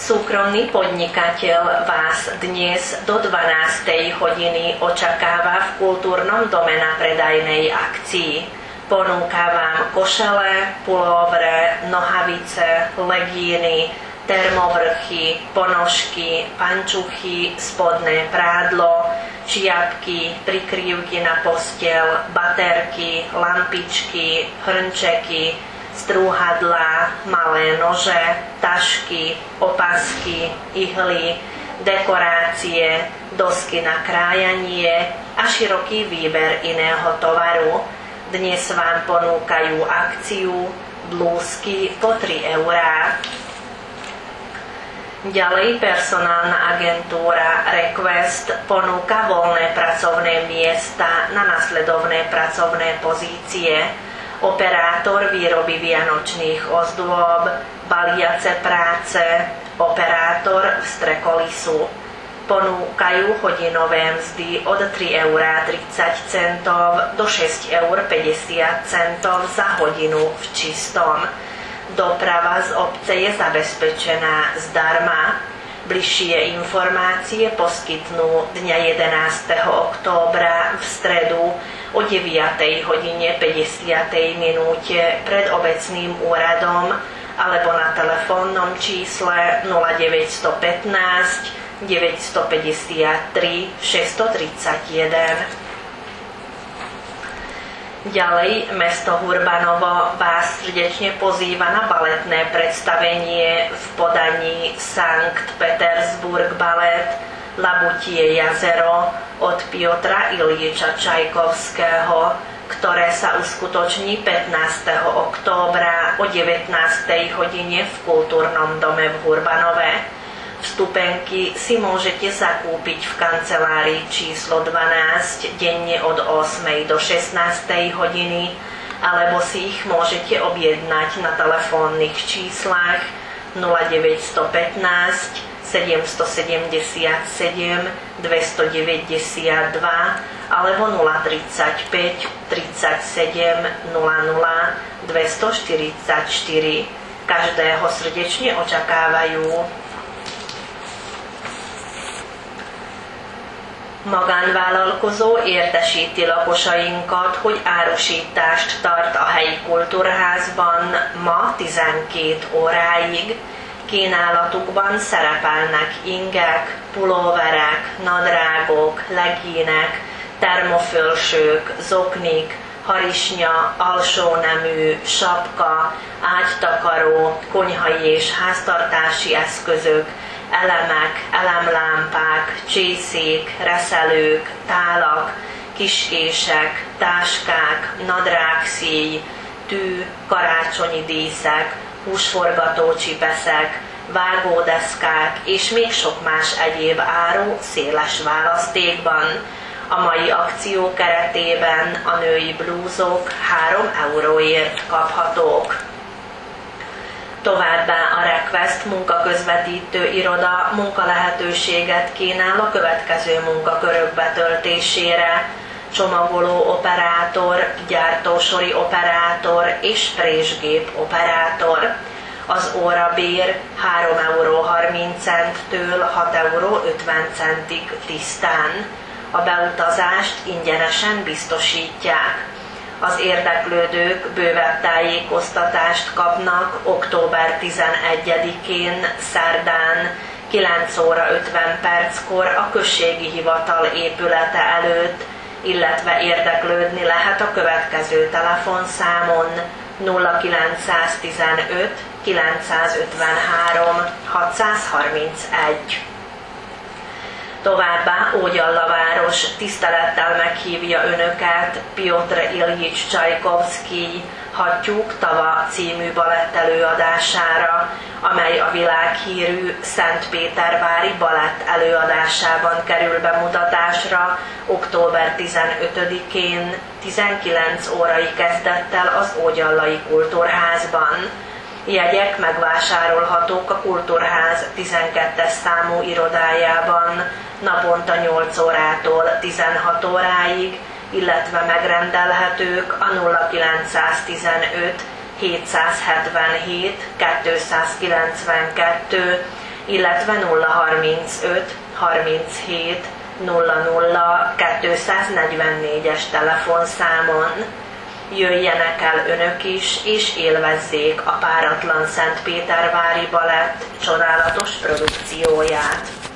Súkromný podnikateľ vás dnes do 12. hodiny očakáva v Kultúrnom dome na predajnej akcii. Ponúka vám košele, pulóvre, nohavice, legíny, termovrchy, ponožky, pančuchy, spodné prádlo, čiapky, prikrývky na posteľ, baterky, lampičky, hrnčeky, strúhadlá, malé nože, tašky, opasky, ihly, dekorácie, dosky na krájanie a široký výber iného tovaru. Dnes vám ponúkajú akciu blúzky po 3 eurá. Ďalej personálna agentúra Request ponúka voľné pracovné miesta na nasledovné pracovné pozície: operátor výroby vianočných ozdôb, baliace práce, operátor vstrekolisu. Ponúkajú hodinové mzdy od 3,30 € do 6,50 € za hodinu v čistom. Doprava z obce je zabezpečená zdarma. Bližšie informácie poskytnú dňa 11. októbra v stredu o 9:50 pred obecným úradom alebo na telefónnom čísle 0915 953 631. Ďalej, mesto Hurbanovo vás srdečne pozýva na baletné predstavenie v podaní Sankt Petersburg Ballet Labutie jazero od Piotra Iljiča Čajkovského, ktoré sa uskutoční 15. októbra o 19. hodine v Kultúrnom dome v Hurbanove. Vstupenky si môžete zakúpiť v kancelárii číslo 12 denne od 8. do 16. hodiny, alebo si ich môžete objednať na telefónnych číslach 0915 777 292 alebo 035 37 00 244. Každého srdečne očakávajú. Magánvállalkozó értesíti lakosainkat, hogy árusítást tart a helyi kultúrházban ma 12 óráig. Kínálatukban szerepelnek ingek, pulóverek, nadrágok, legínek, termofölsők, zoknik, harisnya, alsónemű, sapka, ágytakaró, konyhai és háztartási eszközök, elemek, elemlámpák, csészék, reszelők, tálak, kiskések, táskák, nadrágszíj, tű, karácsonyi díszek, húsforgatócsipeszek, vágódeszkák és még sok más egyéb áru széles választékban. A mai akció keretében a női blúzok 3 euróért kaphatók. Továbbá a Request munkaközvetítő iroda munkalehetőséget kínál a következő munkakörök betöltésére: csomagoló operátor, gyártósori operátor és présgép operátor. Az órabér 3,30 € 6,50 € tisztán. A beutazást ingyenesen biztosítják. Az érdeklődők bővebb tájékoztatást kapnak október 11-én szerdán 9:50 a községi hivatal épülete előtt, illetve érdeklődni lehet a következő telefonszámon 0915 953 631. Továbbá Ógyallaváros tisztelettel meghívja Önöket Piotr Iljics Csajkovszkij Hattyúk tava című balett előadására, amely a világhírű Szentpétervári balett előadásában kerül bemutatásra október 15-én 19 órai kezdettel az Ógyallai Kultúrházban. Jegyek megvásárolhatók a Kultúrház 12-es számú irodájában naponta 8 órától 16 óráig, illetve megrendelhetők a 0915 777 292 illetve 035 37 00 244-es telefonszámon. Jöjjenek el önök is, és élvezzék a páratlan Szentpétervári Balett csodálatos produkcióját.